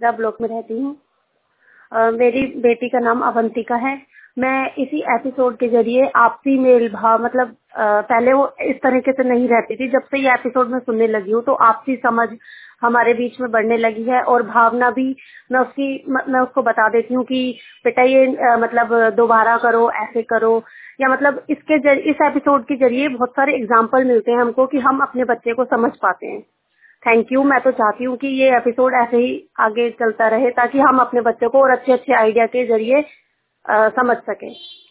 Block में रहती हूँ। मेरी बेटी का नाम अवंतिका है। मैं इसी एपिसोड के जरिए आपसी मेल भाव मतलब पहले वो इस तरीके से नहीं रहती थी, जब से ये एपिसोड मैं सुनने लगी हूँ तो आपसी समझ हमारे बीच में बढ़ने लगी है और भावना भी मैं उसको बता देती हूँ कि बेटा ये मतलब दोबारा करो, ऐसे करो, या मतलब इस एपिसोड के जरिए बहुत सारे एग्जाम्पल मिलते हैं हमको कि हम अपने बच्चे को समझ पाते हैं। Thank you. मैं तो चाहती हूँ कि ये एपिसोड ऐसे ही आगे चलता रहे ताकि हम अपने बच्चों को और अच्छे अच्छे आइडिया के जरिए समझ सकें।